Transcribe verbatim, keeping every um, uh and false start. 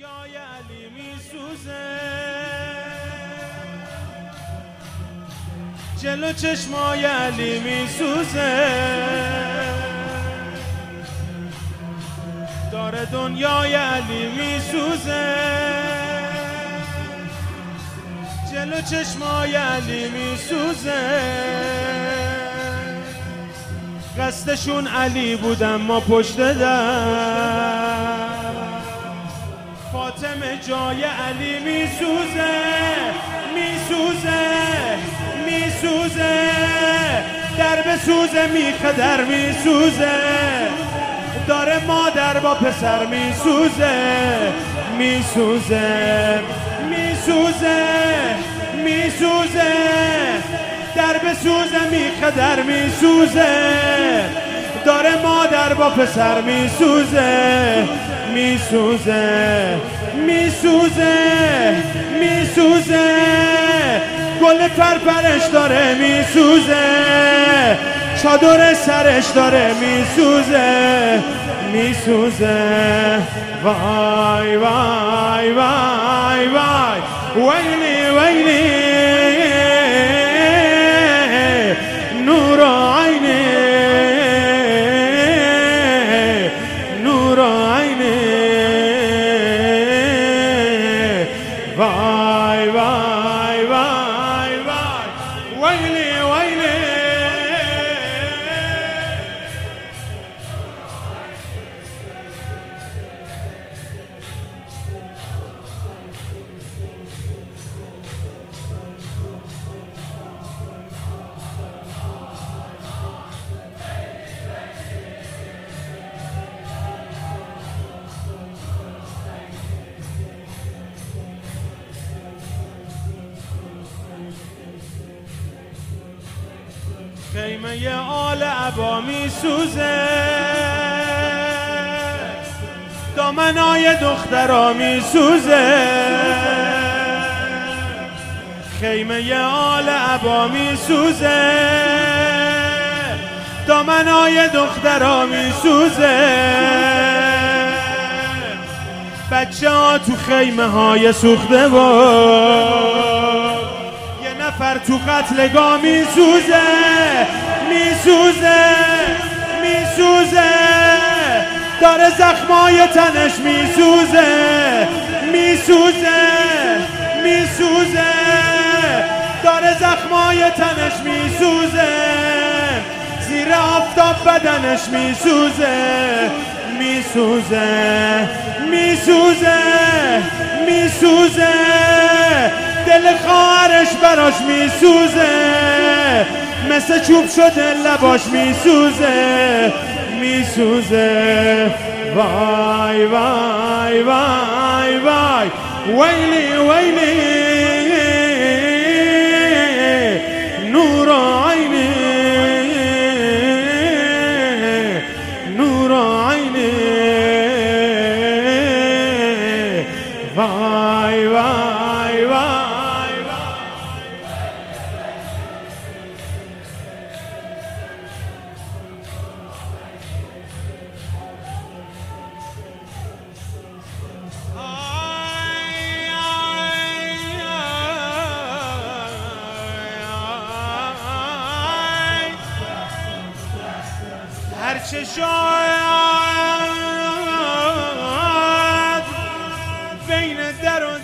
دنیای علی میسوزه، جلو چشمای علی میسوزه، داره دنیای علی میسوزه، جلو چشمای علی میسوزه. قصدشون علی بودم ما پشت در، فاطمه جای علی میسوزه میسوزه میسوزه، در به سوزه میخه در میسوزه، داره مادر با پسر میسوزه میسوزه میسوزه میسوزه، در به سوزه میخه در میسوزه، داره مادر با پسر میسوزه میسوزه میسوزه میسوزه، گل پرپرش داره میسوزه، چادر سرش داره میسوزه میسوزه. وای وای وای وای ویلی ویلی نور عینی نور عینی، وای وای وای وای ویلی ویلی. خیمه آل عبا میسوزه، دامنای دخترا میسوزه، خیمه آل عبا میسوزه، دامنای دخترا میسوزه، بچه ها تو خیمه های سوخته بود، یه نفر تو قتلگاه میسوزه میسوزه میسوزه، داره زخمای تنش میسوزه میسوزه میسوزه، داره زخمای تنش میسوزه، زیر آفتاب بدنش میسوزه میسوزه میسوزه میسوزه، دل خواهرش براش میسوزه، مثل چوب شده لباش میسوزه میسوزه. وای وای وای وای ویلی ویلی نور عینی نور عینی، وای وای وای. هرچه شاید بین در و